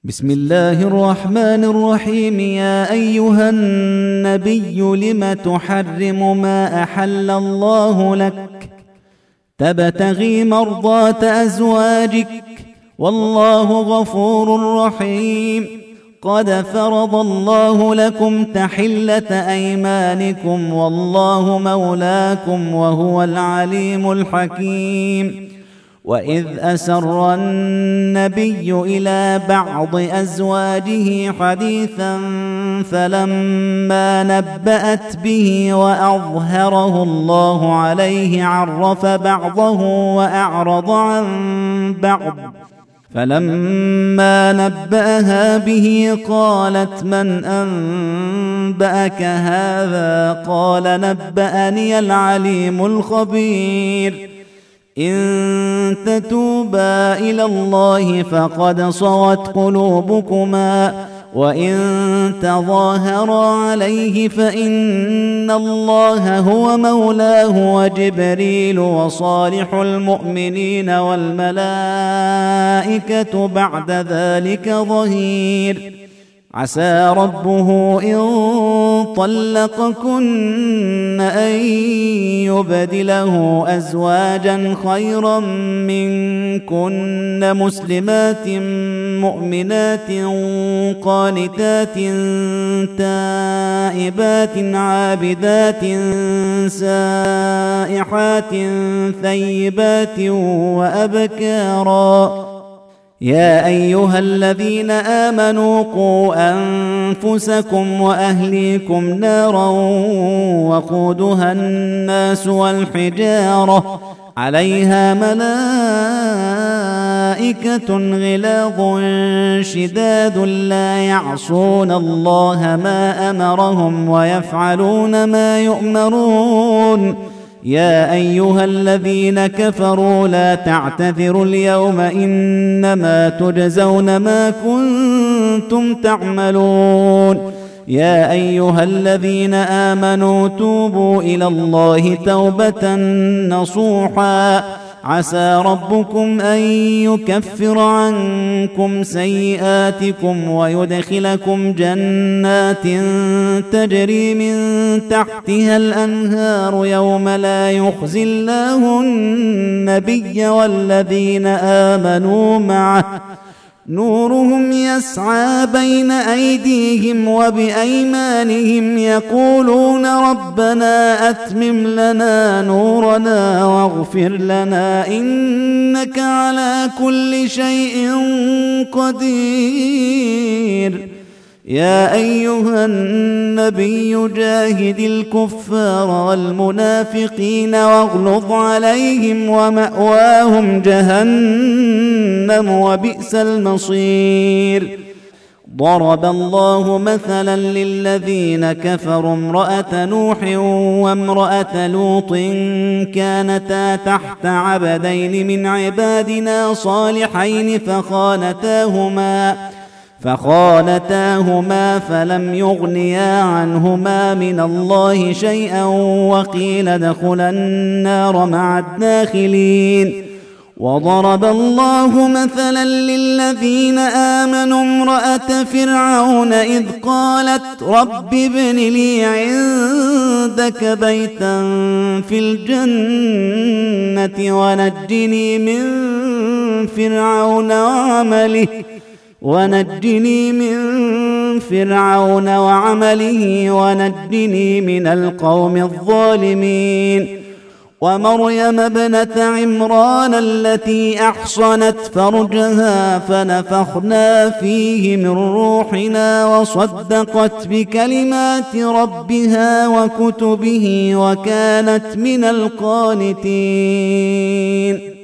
بسم الله الرحمن الرحيم. يا أيها النبي لم تحرم ما أحل الله لك تبتغي مرضات أزواجك والله غفور رحيم. قد فرض الله لكم تحلة أيمانكم والله مولاكم وهو العليم الحكيم. وإذ أسر النبي إلى بعض أزواجه حديثا فلما نبأت به وأظهره الله عليه عرف بعضه وأعرض عن بعض. فلما نبأها به قالت من أنبأك هذا؟ قال نبأني العليم الخبير. إن تتوبا إلى الله فقد صغت قلوبكما وإن تظاهرا عليه فإن الله هو مولاه وجبريل وصالح المؤمنين والملائكة بعد ذلك ظهير. عسى ربه إن طلقكن أن يبدله أزواجا خيرا منكن مسلمات مؤمنات قانتات تائبات عابدات سائحات ثيبات وأبكارا. يا أيها الذين آمنوا قوا أنفسكم وأهليكم نارا وقودها الناس والحجارة عليها ملائكة غلاظ شداد لا يعصون الله ما أمرهم ويفعلون ما يؤمرون. يا أيها الذين كفروا لا تعتذروا اليوم إنما تجزون ما كنتم تعملون. يا أيها الذين آمنوا توبوا إلى الله توبة نصوحا عسى ربكم أن يكفر عنكم سيئاتكم ويدخلكم جنات تجري من تحتها الأنهار يوم لا يخزي الله النبي والذين آمنوا معه نورهم يسعى بين أيديهم وبأيمانهم يقولون ربنا أتمم لنا نورنا واغفر لنا إنك على كل شيء قدير. يا أيها النبي جاهد الكفار والمنافقين واغلظ عليهم ومأواهم جهنم وبئس المصير. ضرب الله مثلا للذين كفروا امرأة نوح وامرأة لوط كانتا تحت عبدين من عبادنا صالحين فخانتاهما فلم يغنيا عنهما من الله شيئا وقيل ادخلا النار مع الداخلين. وضرب الله مثلا للذين آمنوا امرأة فرعون إذ قالت رب ابن لي عندك بيتا في الجنة ونجني من فرعون وعمله ونجني من القوم الظالمين. ومريم ابنة عمران التي أحصنت فرجها فنفخنا فيه من روحنا وصدقت بكلمات ربها وكتبه وكانت من القانتين.